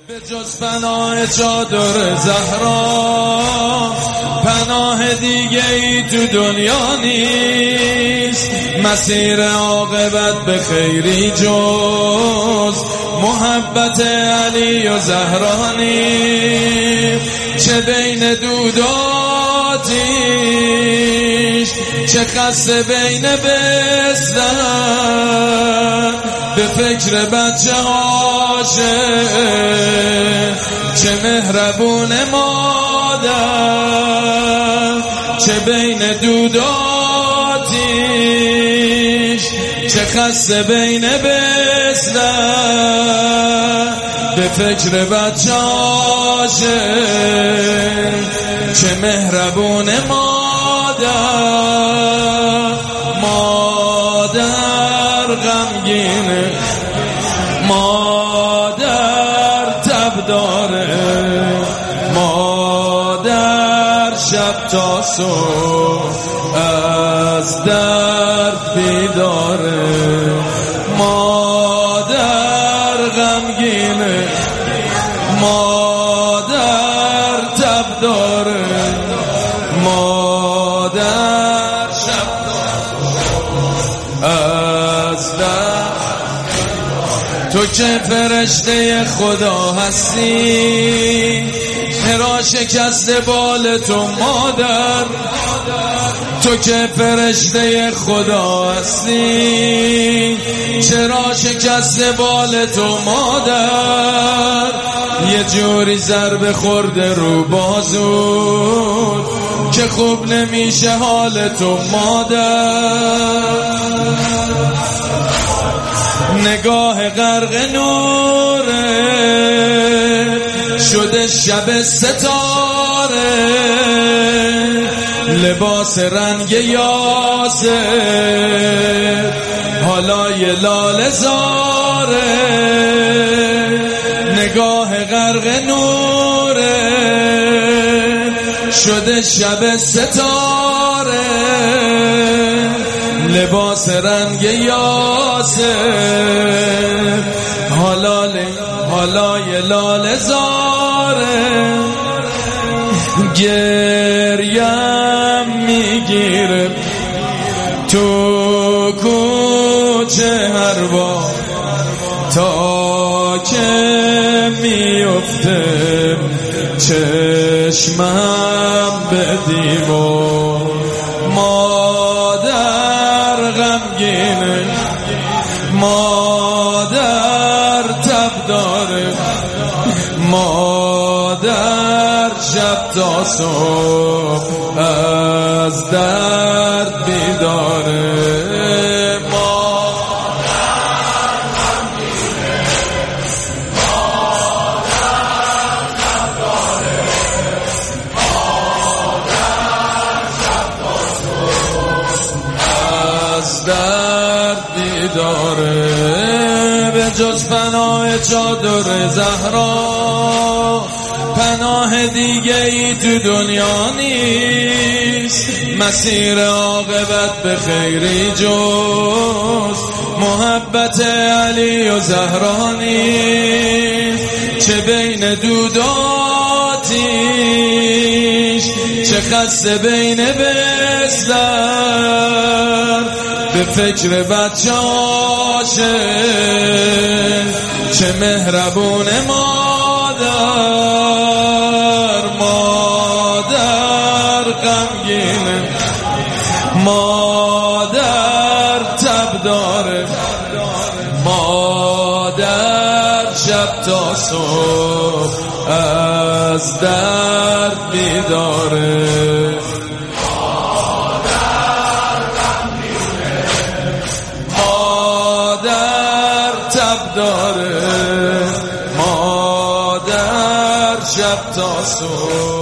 به جز پناه چادر زهرا پناه دیگه ای تو دنیا نیست. مسیر عاقبت به خیری جز محبت علی و زهرا نیست. چه بین دود و آتیش، چه خسته بین بستن، به فکر بچه هاشه، چه مهربون مادر. چه بین دود و آتیش، چه خسته بین بستن، به فکر بچه هاشه، چه مهربون مادر. مادر غمگینه، مادر تب داره، مادر شب تا صبح از درد بیداره. مادر غمگینه، مادر تب داره، مادر شب از درد. تو که فرشته خدا هستی، چرا شکست بال تو مادر؟ تو که فرشته خدا هستی، چرا شکست بال تو مادر؟ یه جوری ضربه خورده رو بازو که خوب نمیشه حال تو مادر. نگاه غرق نوره شده شب ستاره، لباس رنگ یاسر حالا یه لاله زاره. نگاه غرق نوره شده شب ستاره، لباس رنگ یاسر حالا یه لاله زاره. گریم میگیره تو کوچه هر بار، تا که میفته چشمم به دیوار. مادر غمگینه، مادر تب داره، مادر شب تا صبح از درد بیداره. درد بیداره. به جز پناه چادر زهرا پناه دیگه ای تو دنیا نیست. مسیر عاقبت به خیری جز محبت علی و زهرا نیست. چه بین دود و آتیش، چه خسته بین بستر، به فکر بچه هاشه، چه مهربون مادر. مادر غمگینه، مادر تب داره، مادر شب تا صبح از درد بیداره. داره مادر شب تا صبح.